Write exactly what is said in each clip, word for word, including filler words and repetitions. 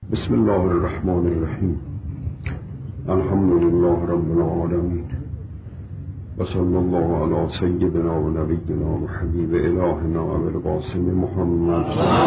بسم الله الرحمن الرحیم. الحمد لله رب العالمین و صلی الله علی سیدنا و نبینا و حبیب الهنا ابی القاسم محمد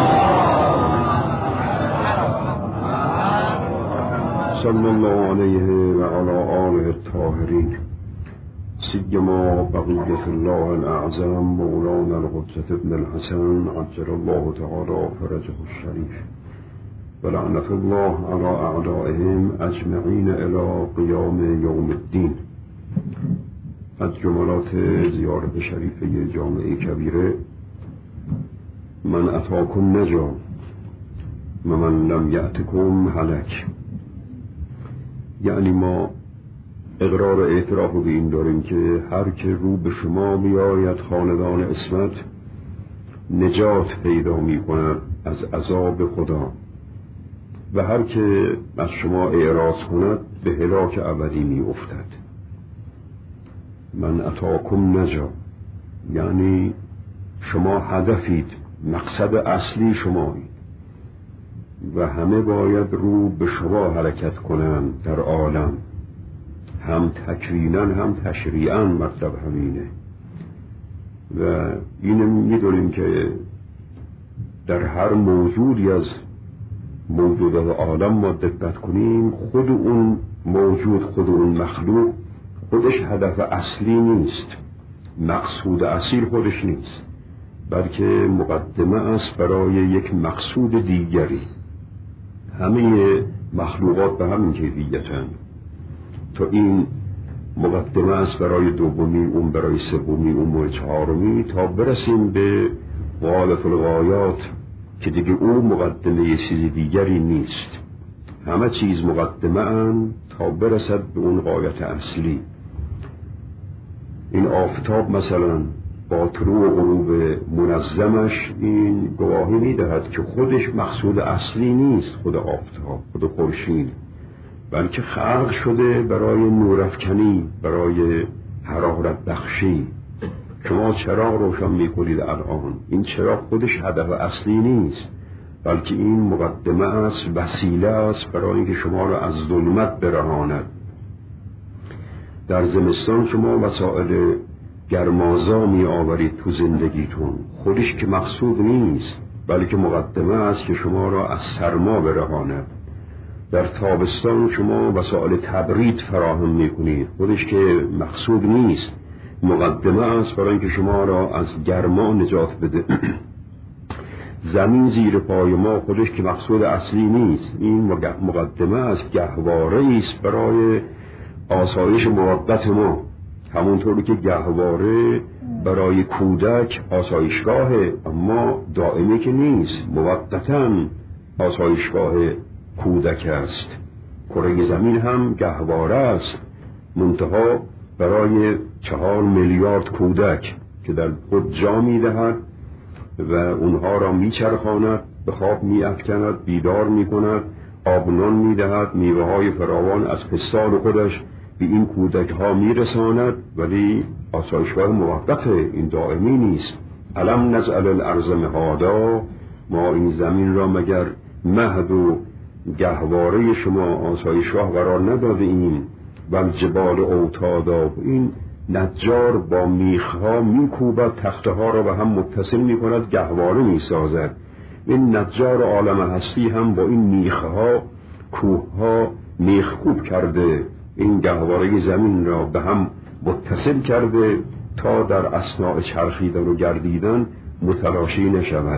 صلی الله علیه و علی آله الطاهرین، سیما بقیة الله الاعظم مولانا القدس ابن الحسن عجل الله تعالی فرجه الشریف و لعنت الله علی اعدائهم اجمعین الی قیام یوم الدین. از جملات زیارت شریفه جامعه کبیره: من اتاکم نجا و من لم یأتکم هلک. یعنی ما اقرار و اعتراف به این داریم که هر که رو به شما بیاید خاندان عصمت نجات پیدا می کند از عذاب خدا، و هر که از شما اعراض کند به هلاک ابدی می افتد. من اتاکم نجا یعنی شما هدفید، مقصد اصلی شمایید و همه باید رو به شما حرکت کنند در عالم، هم تکوینا هم تشریعا مطلب همینه. و اینو میدونیم که در هر موجودی از موجودات عالم ما دقت کنیم، خود اون موجود، خود اون مخلوق خودش هدف اصلی نیست، مقصود اصیل خودش نیست، بلکه مقدمه است برای یک مقصود دیگری. همه مخلوقات به همین کیفیتن، تا این مقدمه است برای دومی، اون برای سومی، اون برای چهارمی، تا برسیم به غایة الغایات که دیگه او مقدمه یه چیز دیگری نیست. همه چیز مقدمه ان تا برسد به اون غایت اصلی. این آفتاب مثلا با طلوع و غروب منظمش این گواهی میدهد که خودش مقصود اصلی نیست، خود آفتاب، خود خورشید، بلکه خلق شده برای نورافکنی، برای حرارت بخشی. شما چراغ روشن میکنید الان، این چراغ خودش هدف اصلی نیست، بلکه این مقدمه است، وسیله است برای اینکه شما را از ظلمت برهاند. در زمستان شما وسایل گرمازا می آورید تو زندگیتون، خودش که مقصود نیست، بلکه مقدمه است که شما را از سرما برهاند. در تابستان شما وسایل تبرید فراهم میکنید، خودش که مقصود نیست، مقدمه است برای اینکه شما را از گرما نجات بده. زمین زیر پای ما خودش که مقصود اصلی نیست، این مقدمه است، گهواره است برای آسایش موقت ما. همونطوری که گهواره برای کودک آسایشگاهه، اما دائمی که نیست، موقتاً آسایشگاه کودک است. کره زمین هم گهواره است، منتها برای چهار میلیارد کودک که در خود جا میدهد و اونها را میچرخاند، به خواب میافکند، بیدار میکند، آبنان میدهد، میوه های فراوان از پستان خودش به این کودک ها میرساند، ولی آسایشگاه موقته، این دائمی نیست. الم نجعل الارض مهادا، ما این زمین را مگر مهد و گهواره شما آسایشگاه قرار نداده ایم؟ و جبال اوتادا، این نجار با میخها میکوبد، تخته ها را به هم متصل میکند، گهواره میسازد. این نجار عالم هستی هم با این میخها، کوهها میخکوب کرده، این گهواره زمین را به هم متصل کرده تا در اثناء چرخیدن و گردیدن متلاشی نشود.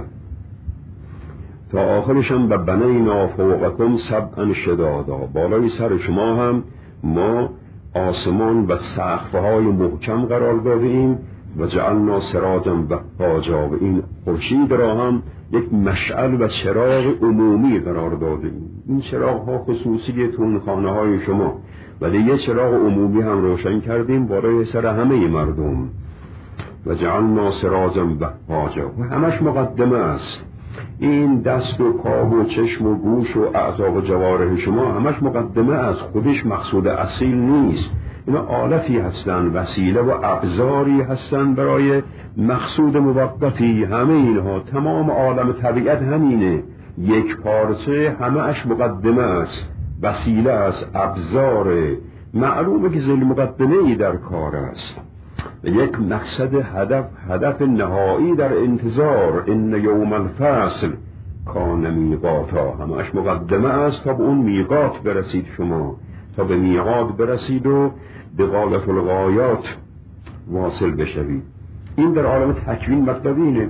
تا آخرش هم به بنینا فوقکم سبعا شدادا، بالای سر شما هم ما آسمان و سقف‌های محکم قرار داده ایم و جعلنا سراجا وهاجا، و این خورشید را هم یک مشعل و چراغ عمومی قرار داده ایم. این چراغ ها خصوصی تون خانه های شما، ولی یه چراغ عمومی هم روشن کردیم بالای سر همه مردم. و جعلنا سراجا وهاجا، و همش مقدمه است. این دست و پا و چشم و گوش و اعضا و جوارح شما همش مقدمه است، خودش مقصود اصیل نیست. اینا آلتی هستن، وسیله و ابزاری هستن برای مقصود موقتی. همه اینها، تمام عالم طبیعت همینه، یک پارچه همه اش مقدمه است، وسیله است، ابزاره، معلومه که ذیل مقدمه ای در کار است. یک مقصد هدف هدف نهایی در انتظار. ان یوم الفصل کان میقاتا، همش مقدمه است تا به اون میقات برسید، شما تا به میقات برسید و به غایة الغایات واصل بشوید. این در عالم تکوین مطلب اینه.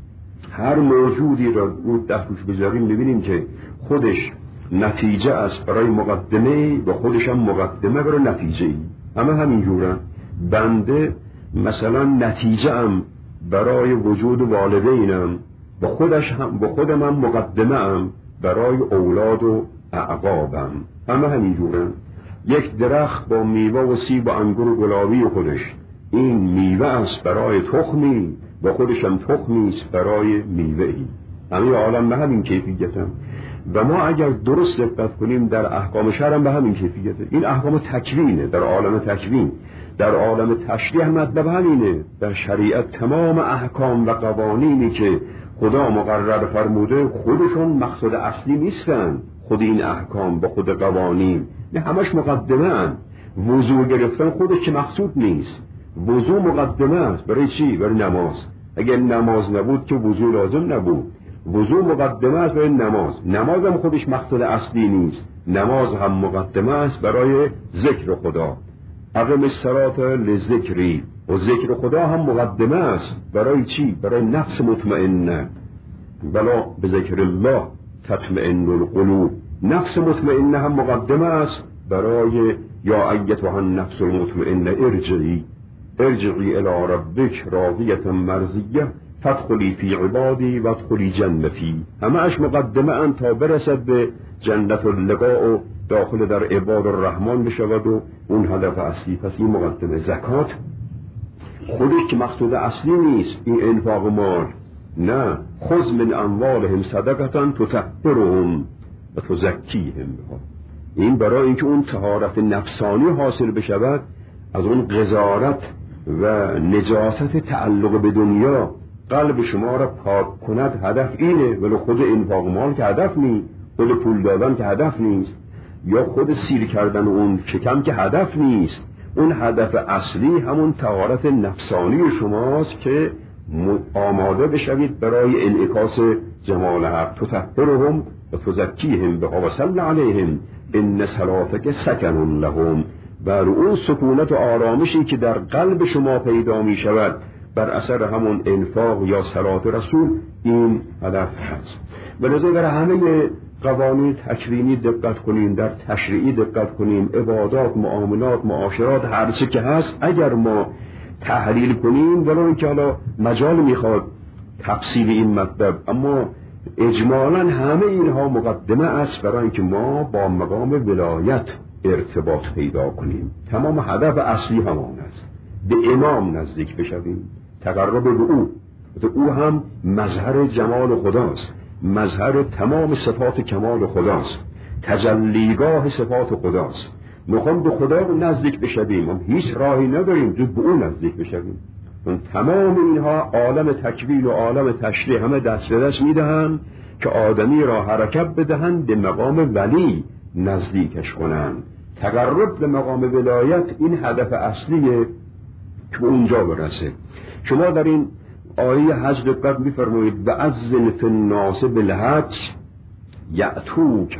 هر موجودی را رو دستش بذاریم میبینیم که خودش نتیجه است برای مقدمه و خودش هم مقدمه برای نتیجه ای. همه همین جورن. بنده مثلا نتیجه ام برای وجود والدینم، با خودش هم با خودم هم مقدمه ام برای اولاد و اعقابم. همه همین جورن. یک درخت با میوه و سیب و انگور و گلابی خودش، این میوه است برای تخمی و خودش هم تخمی است برای میوه ای. همه عالم به همین کیفیت هم. و ما اگر درست دقت کنیم در احکام شرع هم به همین کیفیته. این احکام تکوینه در عالم تکوین. در عالم تشریع مطلب همینه. در شریعت تمام احکام و قوانینی که خدا مقرر فرموده خودشون مقصد اصلی نیستن. خود این احکام با خود قوانین نه، همش مقدمه ان. وضو گرفتن خودش که مقصود نیست. وضو مقدمه است. برای چی؟ برای نماز. اگر نماز نبود که وضو لازم نبود. وضو مقدمه است برای نماز. نماز هم خودش مقصد اصلی نیست. نماز هم مقدمه است برای ذکر خدا. اقم الصلاة لذکری، و ذکر خدا هم مقدمه است برای چی؟ برای نفس مطمئنه. بلا به ذکر الله تطمئن القلوب. نفس مطمئنه هم مقدمه است برای یا ایتها النفس المطمئنه ارجعی ارجعی الی ربک راضیة مرضیه فادخلی فی عبادی وادخلی جنتی. همه اش مقدمه ان تا برسد به جنت اللقاء و داخل در عباد الرحمن بشود و اون هدف اصلی. پس این مقدمه. زکات خودش که مقصود اصلی نیست. این انفاق مال نه. خذ من اموالهم صدقة تطهرهم و تزکیهم بها. این برای اینکه اون طهارت نفسانی حاصل بشود، از اون قذارت و نجاست تعلق به دنیا قلب شما را پاک کند. هدف اینه. ولی خود انفاق مال که هدف نیست، خود پول دادن که هدف نیست، یا خود سیر کردن اون شکم که هدف نیست. اون هدف اصلی همون طهارت نفسانی شماست که آماده بشوید برای انعکاس جمال حق. تطهرهم و تزکیهم بها و صل علیهم ان صلاتک سکن لهم. بر اون سکونت و آرامشی که در قلب شما پیدا می شود بر اثر همون انفاق یا صلات رسول، این هدف هست. بلذا در همه قوانین تکوینی دقت کنیم، در تشریعی دقت کنیم، عبادات، معاملات، معاشرات، هر چه که هست اگر ما تحلیل کنیم، ولو اینکه حالا مجال میخواد تفصیل این مطلب، اما اجمالا همه اینها مقدمه است برای اینکه ما با مقام ولایت ارتباط پیدا کنیم. تمام هدف اصلی همان است، به امام نزدیک بشویم، تقرب به او. او هم مظهر جمال خداست، مظهر تمام صفات کمال خداست، تجلیگاه صفات خداست. میخوام به خدا نزدیک بشویم، هم هیچ راهی نداریم جز به او نزدیک بشویم. تمام اینها عالم تکوین و عالم تشریع همه دست به دست میدهند که آدمی را حرکت بدهند به مقام ولی نزدیکش کنند. تقرب به مقام ولایت این هدف اصلیه که اونجا برسه. شما در این آیه حج دقت می‌فرمایید و اذن فی الناس بالحج یأتوک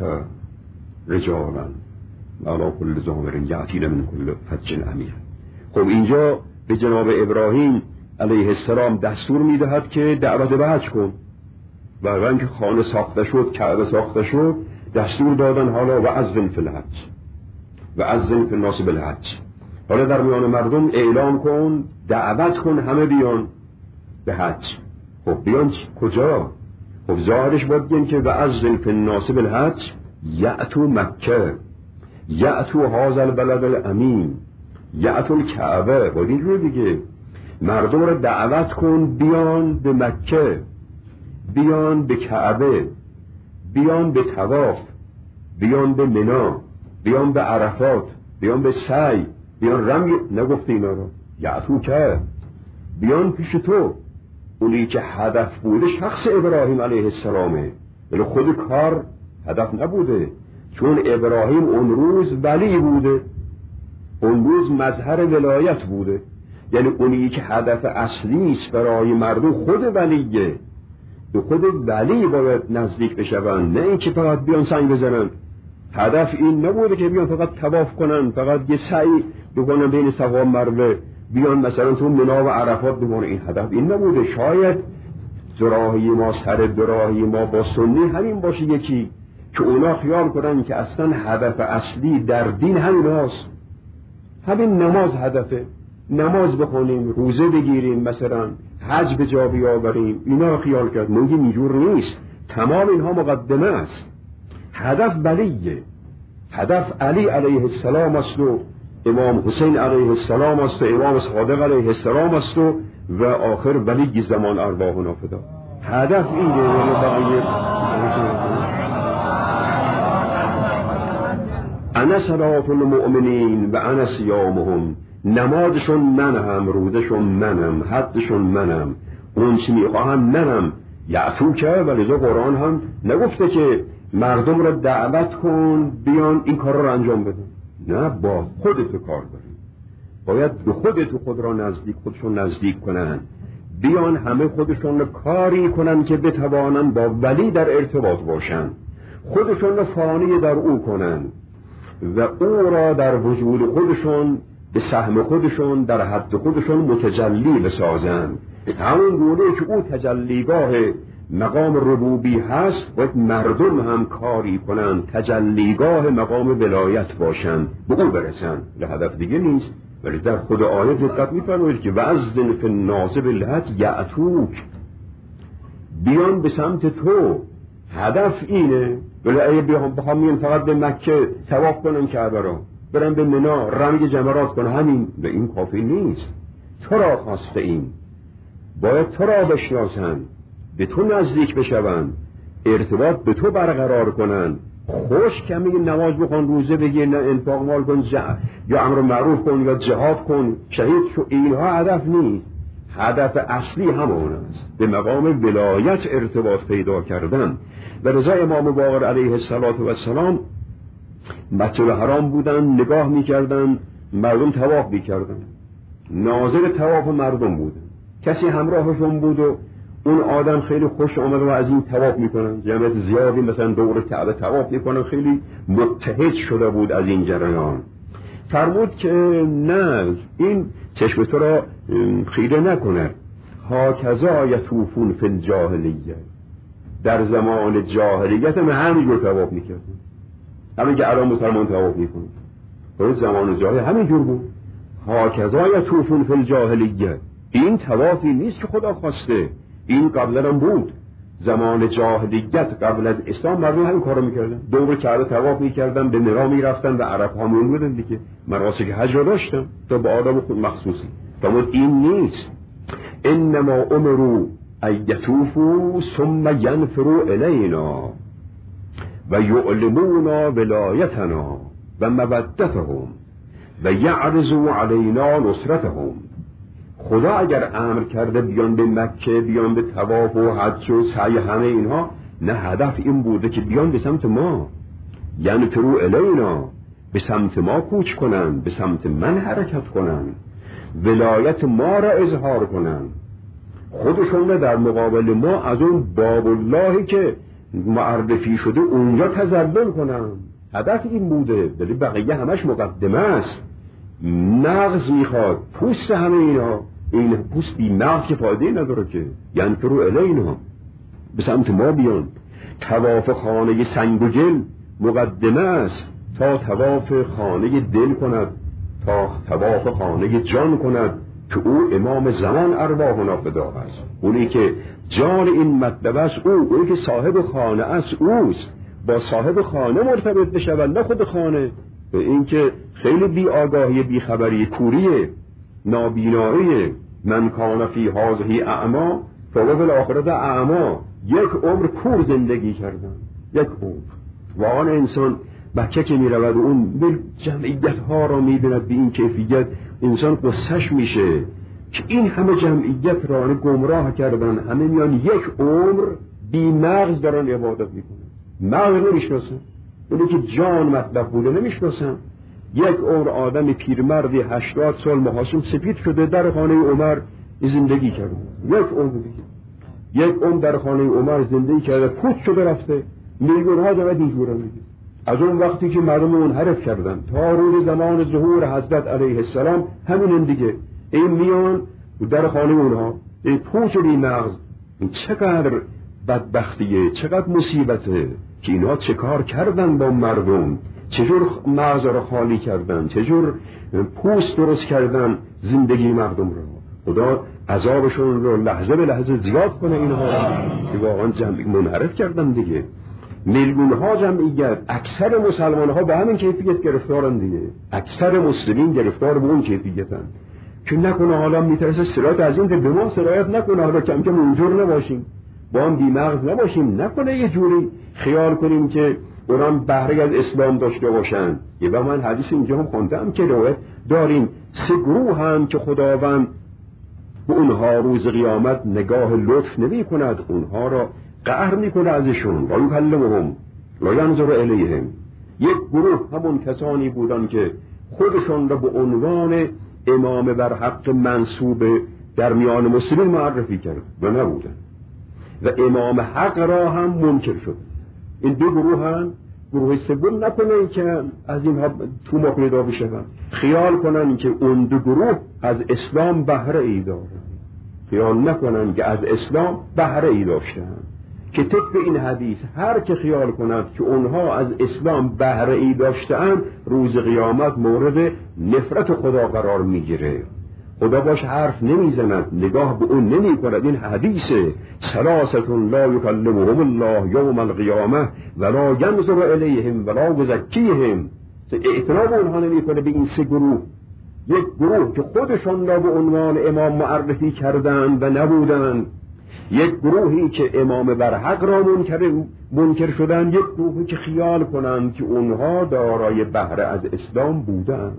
رجالا علی کل ضامر یأتین من کل فج عمیق. خب اینجا به جناب ابراهیم علیه السلام دستور میدهد که دعوت به حج کن. و وقتی که خانه ساخته شد، کعبه ساخته شد، دستور دادن حالا و اذن فی الحج و اذن فی الناس بالحج. حالا در میان مردم اعلام کن، دعوت کن همه بیان به حج. خب بیان کجا؟ خب ظاهرش باید بگیم که و اذن فی الناس بالحج یأتو مکه، یأتو هذا البلد الامین، یأتو الکعبه. باید اینجور دیگه مردم رو دعوت کن بیان به مکه، بیان به کعبه، بیان به طواف، بیان به منا، بیان به عرفات، بیان به سعی، بیان رمی. نگفته اینا رو یأتو که بیان پیش تو. اونی که هدف بوده شخص ابراهیم علیه السلامه، ولی خود کار هدف نبوده، چون ابراهیم اون روز ولی بوده، اون روز مظهر ولایت بوده. یعنی اونی که هدف اصلی است برای مردم خود ولیه، به خود ولی باید نزدیک بشون، نه این که فقط بیان سنگ بزنن. هدف این نبوده که بیان فقط طواف کنن، فقط یه سعی بکنن بین صفا و مروه، بیان مثلا تو منا و عرفات بمونه. این هدف این نبوده. شاید دراهی ما سر دراهی ما با سنی همین باشه یکی، که اونا خیال کنن که اصلا هدف اصلی در دین همین هاست، همین نماز هدفه، نماز بخونیم، روزه بگیریم، مثلا حج به جا بیاوریم. اینا خیال کرد. میگیم اینجور نیست، تمام اینها مقدمه است. هدف ولیه، هدف علی علیه السلام است و امام حسین علیه السلام است و امام صادق علیه السلام است و و آخر ولی زمان ارواحنا فدا. هدف اینه. بقیه انا صلاة المؤمنین و انا صیامهم، نمازشون منم، روزشون منم، حجشون منم، اون چی میخواهم منم. یعفو که ولیزا قرآن هم نگفته که مردم را دعوت کن بیان این کار را انجام بدن، نه، با خودت کار داری، باید به خودت خود را نزدیک خودشون نزدیک کنن، بیان همه خودشون را کاری کنن که بتوانن با ولی در ارتباط باشن، خودشون را فانی در او کنن و او را در وجود خودشون به سهم خودشون در حد خودشون متجلی بسازن. همون گونه که او تجلیگاه مقام ربوبی هست، باید مردم هم کاری کنن تجلیگاه مقام ولایت باشن، به او برسن. هدف دیگه نیست. ولی در خود آیه دقت می‌فرمایید که وزن فی الناس بالحج یأتوک، بیان به سمت تو. هدف اینه. ولی اگه بخوام فقط به مکه طواف کنن کعبه را، برن به منا رمی جمرات کنن، همین به این کافی نیست. تو را خواسته این، باید تو را بشناسن، به تو نزدیک بشون، ارتباط به تو برقرار کنن. خوش که میگه نماز بخون، روزه بگیر، نه انفاق مال کن، یا امر معروف کن، یا جهاد کن، شهید شو. اینها هدف نیست. هدف اصلی همون است، به مقام ولایت ارتباط پیدا کردن. و رضا امام باقر علیه السلام مسجد حرام بودن، نگاه میکردن مردم طواف میکردن، ناظر طواف مردم بودن، کسی همراهشون بود و اون آدم خیلی خوش آمد و از این طواف میکنن، جمعیت زیادی مثلا دور کعبه طواف میکنن، خیلی متحد شده بود از این جریان. فرمود که نه، این چشم تو را خیره نکنه. هاکذا یطوفون فی الجاهلیه، در زمان جاهلیت هم همینجور طواف میکردن، همین که الان مسلمان طواف میکنن، در زمان جاهلیت همینجور بود. هاکذا یطوفون فی الجاهلیه، این طوافی نیست که خدا خواسته، این قبلا هم بود. زمان جاهلیت قبل از اسلام مردم همین کارو میکردن، دور کعبه طواف میکردن، به منا میرفتن و عرب همون بودن دیگه، مناسک حج رو داشتن تا به آداب خود مخصوصی. فرمود این نیست. انما امروا ان یطوفوا ثم ینفروا الینا و یعلمونا ولایتنا و مودتهم و یعرضوا علینا نصرتهم. خدا اگر امر کرده بیان به مکه، بیان به طواف و حج و سعی، همه اینها، نه، هدف این بوده که بیان به سمت ما، یعنی فرو الینا، به سمت ما کوچ کنن، به سمت من حرکت کنن، ولایت ما را اظهار کنن، خودشون را در مقابل ما از اون باب اللهی که معرفی شده اونجا تذلل کنن. هدف این بوده. ولی بقیه همش مقدمه است، نغز میخواد، پوست همه اینا. این پوست بی نغز که فایده نداره که. یعنی فرو الینا، به سمت ما بیان. طواف خانه سنگ و گل مقدمه است تا طواف خانه دل کند، تا طواف خانه جان کند که او امام زمان ارواحنا فدا است. اونی که جان این مطلب است، او اونی که صاحب خانه است اوست. با صاحب خانه مرتبط بشود، نه خود خانه. به این که خیلی بی آگاهی، بی خبری، کوریه، نابینایی. من کان فی هذه اعما فهو فی الاخرة اعما. یک عمر کور زندگی کردن، یک عمر. واقعا انسان بچه که میرود و اون جمعیت ها را میبیند به این کیفیت، انسان قصهش میشه که این همه جمعیت را گمراه کردن، همه میان یک عمر بی مغز دارن عبادت میکنن. مغز نمیشناسن، اونی که جان مطلب بوده نمیشناسن. یک عمر آدم پیرمردی هشتاد سال محاسم سپید شده در خانه عمر زندگی کرده، یک عمر دیگه یک عمر در خانه عمر زندگی کرده، پوت شده رفته. میلیون ها دارد اینجوره میگه. از اون وقتی که مردم منحرف کردن تا روز زمان ظهور حضرت علیه السلام همین دیگه، این میان در خانه اونها این پوچ بی مغز. این چقدر بدبختیه، چقدر مصیبته که اینا چه کار کردن با مردم، چجور مغز را خالی کردن، چجور پوست درست کردن زندگی مردم را. خدا عذابشون رو لحظه به لحظه زیاد کنه اینها را که واقعا جمعی منحرف کردن دیگه. میلیون ها جمعیت، اکثر مسلمان ها به همین کیفیت گرفتارن دیگه. اکثر مسلمین گرفتار به اون کیفیتن که نکنه حالا میترسه صراط از این که به ما سرایت نکنه، حالا کم کم اونجور نباشیم، با هم بیمغز نباشیم، نکنه یه جوری خیال کنیم که اونم بهره از اسلام داشته باشن. یه و من حدیث اینجا هم خوندم که روایت داریم سه گروه هم که خداوند به اونها روز قیامت نگاه لطف نمی کند، اونها را قهر می کند ازشون، لا یکلمهم لا ینظر الیهم. یک گروه همون کسانی بودن که خودشون را به عنوان امام بر حق منصوب در میان مسلمین معرفی کرد و نبودن و امام حق را هم منکر شد. این دو گروه هم گروه سوم نکنن که از اینها تو ما پیدا بشه، خیال کنن که اون دو گروه از اسلام بهره ای دارن، خیال نکنن که از اسلام بهره ای داشتن. که طبق این حدیث هر که خیال کند که اونها از اسلام بهره ای داشتن روز قیامت مورد نفرت خدا قرار میگیره. خدا باش حرف نمیزند، نگاه به اون نمی کند. این حدیثه ثلاثتون لا یکلمهم الله یوم القیامه ولا ینظر الیهم ولا یزکیهم. اعتراف اونها نمی کنه به این سه گروه. یک گروه که خودشان را به عنوان امام معرفی کردند و نبودند، یک گروهی که امام برحق را منکر منکر شدن، یک گروهی که خیال کنند که اونها دارای بهره از اسلام بودند.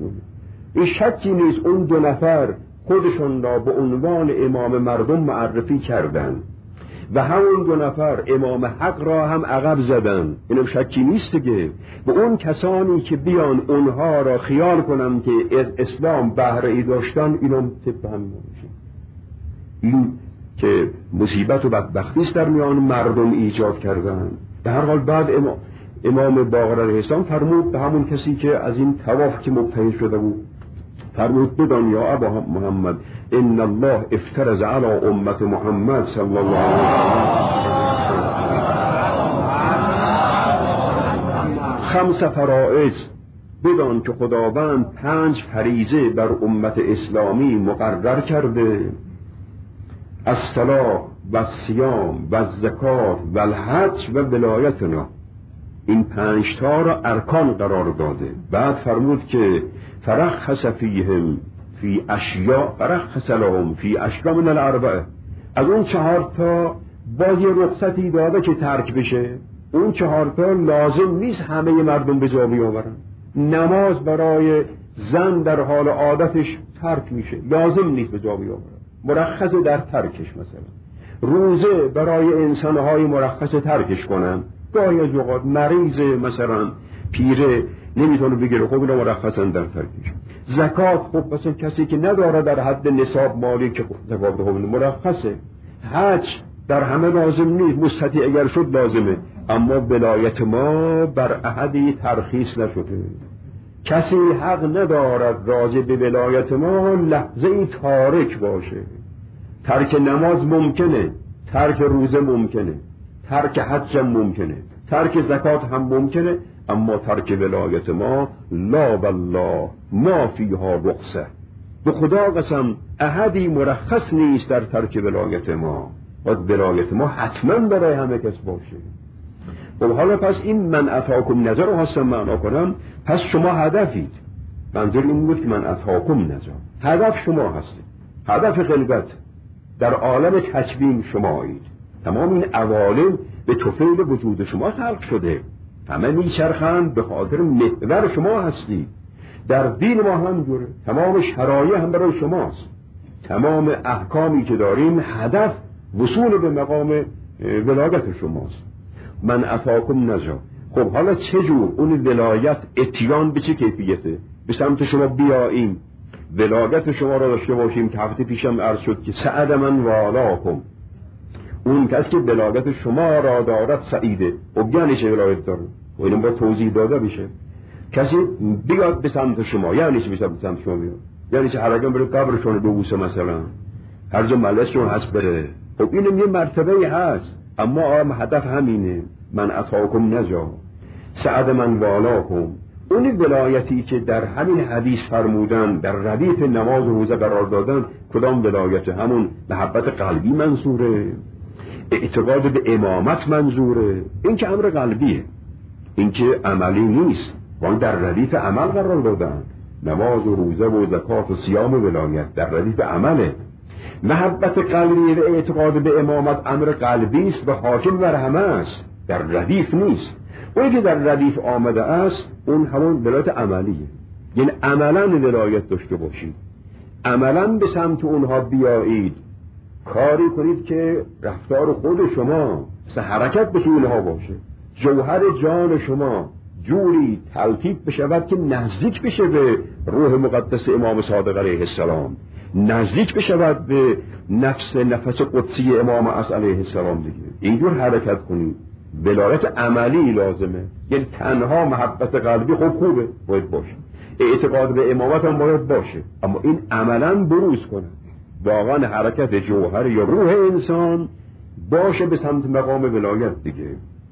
این شکی نیست اون دو نفر خودشون را به عنوان امام مردم معرفی کردند و همون دو نفر امام حق را هم عقب زدن. اینم شکی نیست دیگه. به اون کسانی که بیان اونها را خیال کنند که از اسلام بهره ای داشتن، اینم طبق همین میشه. این که مصیبت و بدبختی است در میان مردم ایجاد کردن. به هر حال بعد امام, امام باقر علیه السلام فرمود به همون کسی که از این طواف که مبتهل شده بود، فرمود بدان یا ابا محمد ان الله افترض علی امت محمد صلی الله علیه و خمس فرائض. بدان که خداوند پنج فریضه بر امت اسلامی مقرر کرده: الصلاة و الصیام و الزکات و الحج و ولایتنا. این پنج تا را ارکان قرار داده. بعد فرمود که فرخص فیهم فی اشیاء فرخص لهم فی اشیاء من الاربعه. از اون چهار تا با یه رخصتی داده که ترک بشه. اون چهار تا لازم نیست همه مردم به جا بیاورن. نماز برای زن در حال عادتش ترک میشه، لازم نیست به جا بیاورن، مرخص در ترکش. مثلا روزه برای انسانهای مرخص ترکش کنن. گاهی از اوقات مریض مثلا پیره نمیتونه بگیره، خب اینا مرخصن در ترکش. زکات خب مثلا کسی که نداره در حد نصاب مالی که زکات خب مرخصه. حج در همه لازم نیست، مستطیع اگر شد لازمه، اما ولایت ما بر احدی ترخیص نشده. کسی حق ندارد راجع به ولایت ما لحظه ای تارک باشه. ترک نماز ممکنه، ترک روزه ممکنه، ترک حج هم ممکنه، ترک زکات هم ممکنه، اما ترک ولایت ما لا بالله ما فیها رخصه. به خدا قسم احدی مرخص نیست در ترک ولایت ما. باید ولایت ما حتما برای همه کس باشه. خب حالا پس این من اتاکم نظر رو هستم معنا کنم. پس شما هدفید. منظور این بود که من اتاکم نظر، هدف شما هستید، هدف خلقت در عالم تکوین شمایید. تمام این عوالم به طفیل وجود شما خلق شده، همه میچرخند به خاطر محور شما هستید. در دین ما هم جوره، تمام شرایع هم برای شماست. تمام احکامی که داریم هدف وصول به مقام ولایت شماست. من اتاکم نجا. خب حالا چه جور اون ولایت اتیان به چه کیفیته؟ به سمت شما بیاییم، ولایت شما را داشته باشیم که هفته پیشم عرض شد که سعد من والاکم، اون کسی که ولایت شما را دارد سعیده. خب یعنی چه ولایت داره؟ و اینم با توضیح داده بشه. کسی بیاد به سمت شما یعنی چه؟ به سمت شما بیاد یعنی چه؟ حرکت بره قبرشون ببوسه مثلا، هر جا ملسشون هست بره. خب اینم یه مرتبه هست، اما هدف همینه. من اتاکم نجا سعد من والاکم. اون ولایتی که در همین حدیث فرمودن در ردیف نماز و روزه قرار دادن، کدام ولایت؟ همون محبت قلبی منظوره، اعتقاد به امامت منظوره. این که امر قلبیه، این که عملی نیست. وان در ردیف عمل قرار دادن، نماز و روزه و زکات و صیام و ولایت در ردیف عمله. محبت قلبی و اعتقاد به امامت امر قلبی است و حاکم بر همه است، در ردیف نیست. اونی که در ردیف آمده است اون همون ولایت عملیه، یعنی عملا ولایت داشته باشید، عملا به سمت اونها بیایید، کاری کنید که رفتار خود شما سه حرکت به سوی اونها باشه، جوهر جان شما جوری تلطیف بشود که نزدیک بشه به روح مقدس امام صادق علیه السلام، نزدیک بشود به نفس نفس قدسی امام اصل علیه السلام دیگه. اینجور حرکت کنید. ولایت عملی لازمه، یعنی تنها محبت قلبی خوب خوبه باید باشه، اعتقاد به امامت هم باید باشه، اما این عملا بروز کنه، واقعا حرکت جوهر یا روح انسان باشه به سمت مقام ولایت دیگه.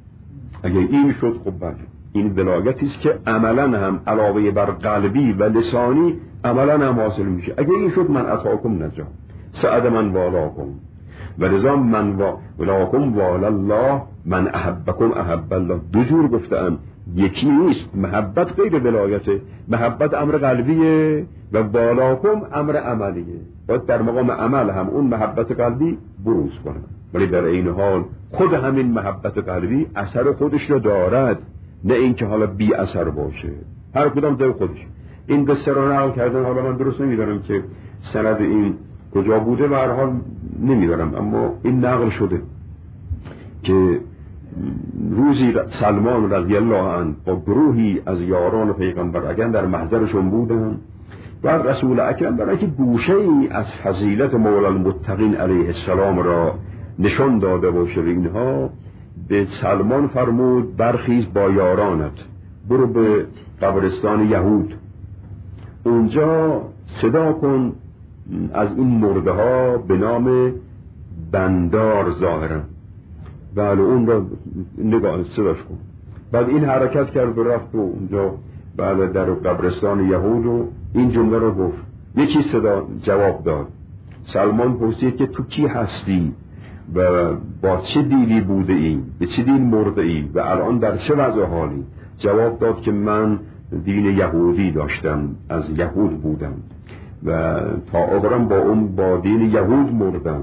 اگه این شد خب بله، این ولایتی است که عملا هم علاوه بر قلبی و لسانی عملا هم حاصل میشه. اگه این شد من اتاکم نجا سعد من والاکم و رضا من والاکم والله من احبکم احب الله. دو جور گفتن، یکی نیست. محبت غیر ولایته، محبت امر قلبیه و والاکم امر عملیه. باید در مقام عمل هم اون محبت قلبی بروز کنه، ولی در این حال خود همین محبت قلبی اثر خودش رو دارد، نه اینکه حالا بی اثر باشه، هر کدام در خودش. این قصه رو نقل کردن، حالا من درست نمیدارم که سند این کجا بوده و هر حال نمیدارم، اما این نقل شده که روزی سلمان رضی الله عنه با گروهی از یاران پیغمبر اگر در محضرشون بودن و رسول اکرم برای که گوشه ای از فضیلت مولا المتقین علیه السلام را نشان داده باشه، اینها به سلمان فرمود برخیز با یارانت، برو به قبرستان یهود، اونجا صدا کن از این مرده ها به نام بندار ظاهرا، بله اون را نگاه صداش کن. بعد این حرکت کرد و رفت و اونجا بعد در قبرستان یهود و این جمله رو گفت. یکی صدا جواب داد. سلمان پرسید که تو کی هستی و با چه دیلی بوده ای، به چه دیل مرده ای و الان در چه وضع حالی؟ جواب داد که من دین یهودی داشتم، از یهود بودم و تا عمرم با اون با دین یهود مردم،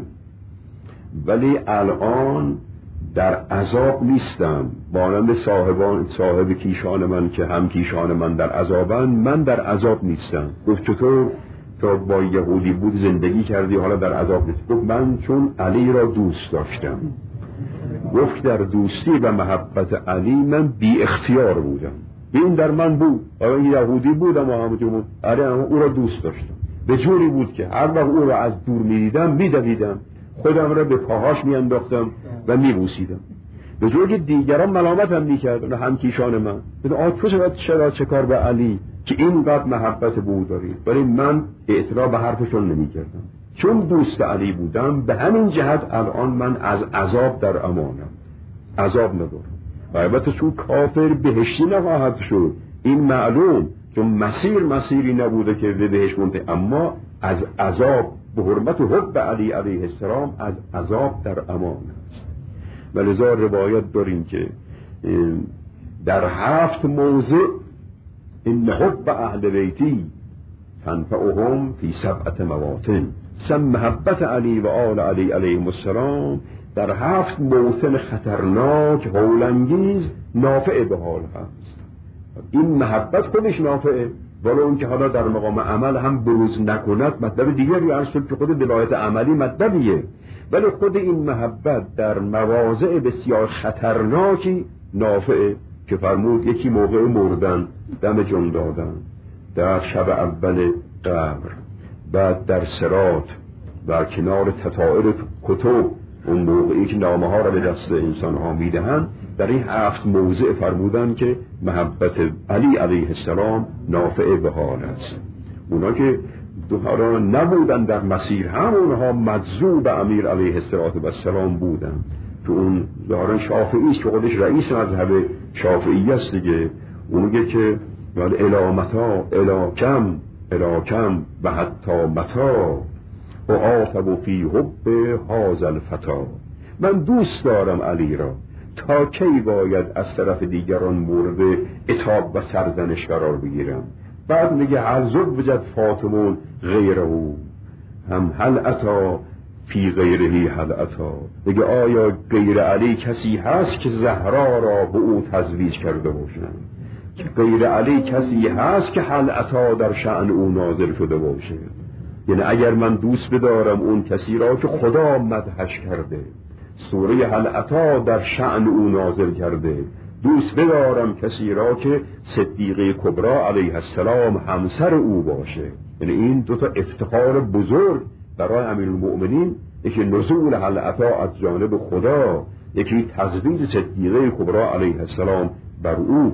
ولی الان در عذاب نیستم، مانند صاحبان صاحب کیشان من که هم کیشان من در عذابن، من در عذاب نیستم. گفت چطور تا با یهودی بود زندگی کردی حالا در عذاب نیست؟ گفت من چون علی را دوست داشتم. گفت در دوستی و محبت علی من بی اختیار بودم، این در من بود، آیا یهودی بودم و همونجور آره او را دوست داشتم، به جوری بود که هر وقت او را از دور می‌دیدم می‌دویدم، خودم را به پاهاش میانداختم و میبوسیدم، به جوری که دیگران ملامت هم میکردن هم کیشان من، آ تو چرا چه کار به علی که اینقدر محبت به او داری؟ ولی من اعتراف به حرفشون نمیکردم، چون دوست علی بودم. به همین جهت الان من از عذاب در امانم، عذاب ندارم. و البته چون کافر بهشتی نخواهد شد، این معلوم، چون مسیر مسیری نبوده که به بهشت منتهی، اما از عذاب به حرمت حب علی علیه السلام از عذاب در امان است. ولذا روایت داریم که در هفت موضع این حب اهل بیتی تنفعهم فی سبعت مواطن، سم محبت علی و آل علی علیهم السلام در هفت موطن خطرناک هولانگیز نافع به حال هست. این محبت خودش نافعه، ولی اون که حالا در مقام عمل هم بروز نکند مطلب دیگری هست که خود ولایت عملی مطلبیه. ولی خود این محبت در مواضع بسیار خطرناکی نافعه، که فرمود یکی موقع مردن دم جون دادن، در شب اول قبر، بعد در صراط و کنار تطائر کتب، اون موقعی که نامه ها را به دست انسان ها میدهند، در این هفت موضع فرمودن که محبت علی علیه السلام نافع به حال است. اونا که دوها نبودن در مسیر، هم اونها مجذوب امیر علیه السلام بودن. تو اون ظاهرا شافعی است که خودش رئیس مذهب شافعی است دیگه. اون میگه که الی متا الی کم الی کم و حتی متا و آفب فی حب هذا الفتا. من دوست دارم علی را، تا کی باید از طرف دیگران مورد عتاب و سرزنش قرار بگیرم؟ بعد میگه هل زوجت فاطمون غیره هم هل اتا فی غیرهی هل اتا. میگه آیا غیر علی کسی هست که زهرا را به او تزویج کرده باشند؟ غیر علی کسی هست که هل اتا در شأن او نازل شده باشه؟ یعنی اگر من دوست بدارم اون کسی را که خدا مدحش کرده، سوره هل اتا در شأن او نازل کرده، دوست بدارم کسی را که صدیقه کبرا علیه السلام همسر او باشه، یعنی این دوتا افتخار بزرگ برای امیرالمؤمنین، یکی نزول هل اتا از جانب خدا، یکی تزویج صدیقه کبرا علیه السلام بر او.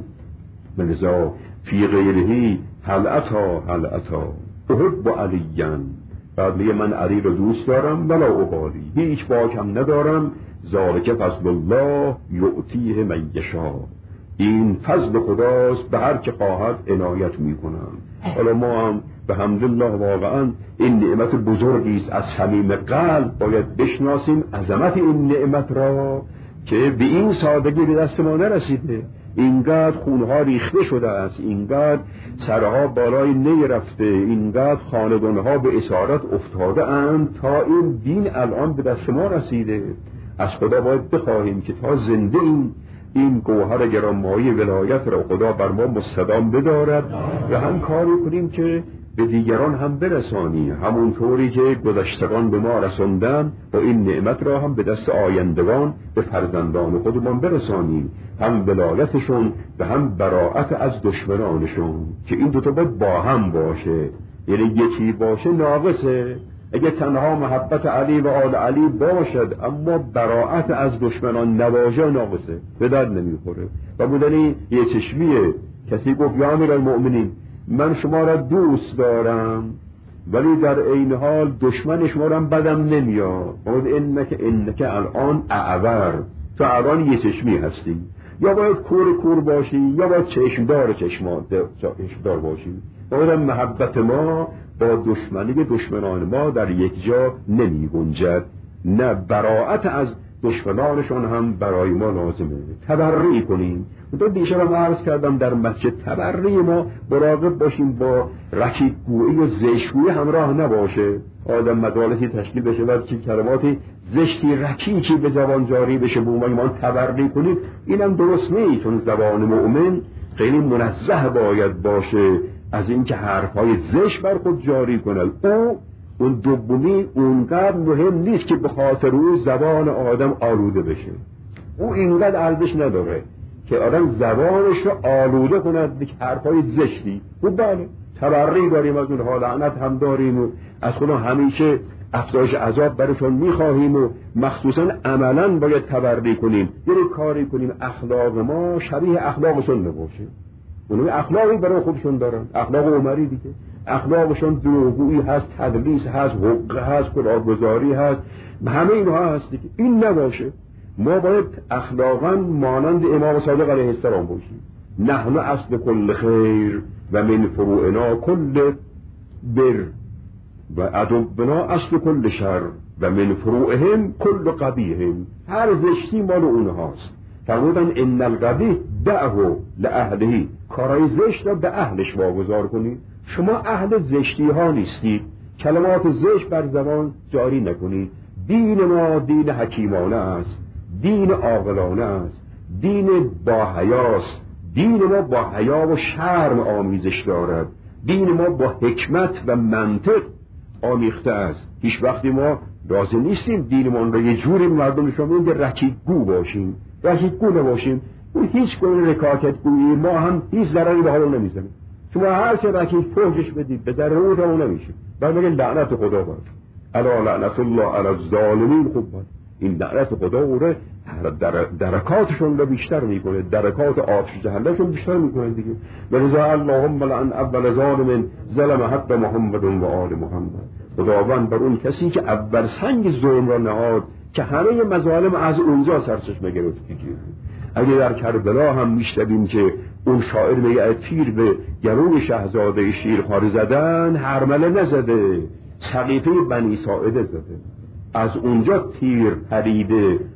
لذا فی غیرهی هل اتا هل اتا احب علیاً. بعد میگه من علی رو دوست دارم ولا ابالی، هیچ باکم ندارم، ذالک فضل الله یعطیه من یشاء. این فضل خداست، به هر که خواهد عنایت میکنم. حالا ما هم به حمدالله واقعا این نعمت بزرگی است، از صمیم قلب باید بشناسیم عظمت این نعمت را که به این سادگی به دست ما نرسیده. اینقدر خونها ریخته شده است، اینقدر سرها بالای نی رفته، اینقدر خاندانها به اسارت افتاده اند تا این دین الان به دست ما رسیده. از خدا باید بخواهیم که تا زنده این این گوهر گرانمایه ولایت را خدا بر ما مستدام بدارد و هم کاری کنیم که به دیگران هم برسانی، همونطوری که گذشتگان به ما رساندن و این نعمت را هم به دست آیندگان به فرزندان خودمان برسانیم، هم ولایتشون و هم براءت از دشمنانشون، که این دوتا باید با هم باشه. یعنی یکی باشه ناقصه، اگه تنها محبت علی و آل علی باشد اما براءت از دشمنان نباشه ناقصه، به درد نمیخوره. و بودنی یه چشمیه. کسی گفت یا امیرالمؤمنین من شما را دوست دارم ولی در این حال دشمن شما را بدم نمیاد. اون انک انک الان اعور، تو الان یه چشمی هستی، یا باید کور کور باشی یا باید چشمدار چشمدار باشی. باید محبت ما با دشمنی دشمنان ما در یک جا نمی گنجد، نه براءت از دشمنانشون هم برای ما لازمه. تبرئی کنیم. من دیشب هم عرض کردم در مسجد تبرئی ما مراقب باشیم، با رکیک گویی و زشتگویی همراه نباشه. آدم مجالسی تشکیل بشه و که کلماتی زشتی رکیکی به زبان جاری بشه به عنوان ما تبرئی کنیم، اینم درست نیست. چون زبان مؤمن خیلی منزه باید باشه از اینکه حرفهای زشت بر خود جاری کند. او اون دومی اونقدر مهم نیست که به خاطر او زبان آدم آلوده بشه. او اینقدر ارزش نداره که آدم زبانش رو آلوده کند به حرفهای زشتی. و بله تبرئی داریم از اونها، لعنت هم داریم و از خدا همیشه افزایش عذاب برشون میخواهیم و مخصوصا عملا باید تبرئی کنیم، یعنی کاری کنیم اخلاق ما شبیه اخلاقشون نباشه. اونها اخلاقی برای خودشون دارن، اخلاق عمری دیگه، اخلاقشون دروغگویی هست، تدلیس هست، حقه هست، کلاهگذاری هست، همه اینها هست دیگه. این نباشه. ما باید اخلاقا مانند امام صادق علیه السلام باشیم. نحن اصل کل خیر و من فروعنا کل بر و عدونا اصل کل شر و من فروعهم کل قبیح. هر زشتی مال اونهاست. فرمودن ان القبیح دعه لاهله، کارای زشت را به اهلش واگذار کنید. شما اهل زشتی ها نیستید، کلمات زشت بر زبان جاری نکنید. دین ما دین حکیمانه است، دین عاقلانه است، دین با حیاست. دین ما با حیا و شرم آمیزش دارد. دین ما با حکمت و منطق آمیخته است. هیچ وقتی ما لازم نیستیم دینمان را یه جوری مردم شما میگه رکیکگو باشیم، رکیکگو نباشیم. اون هیچ گونه رکاکت گویی ما هم هیچ ضرری به حال نمیزنه. شما هر چه رکیک پوشش بدید به ضرر اون رو نمیشه. بعد میگن لعنت خدا باد، الا لعنت الله علی الظالمین. خوب باد این لعنت خدا اوره در درکاتشون رو بیشتر میکنه، درکات آتش جهنمشون بیشتر میکنه دیگه. ولذا اللهم لعن اول ظالم ظلم حق محمد و آل محمد. خداوند بر اون کسی که اول سنگ ظلم را نهاد که همه مظالم از اونجا سرچشمه گرفت دیگه. اگه در کربلا هم میشنویم که اون شاعر میگه تیر به گلوی شهزاده شیرخواره زدن، هرمله نزده، سقیفه بنی ساعده زده. از اونجا تیر پریده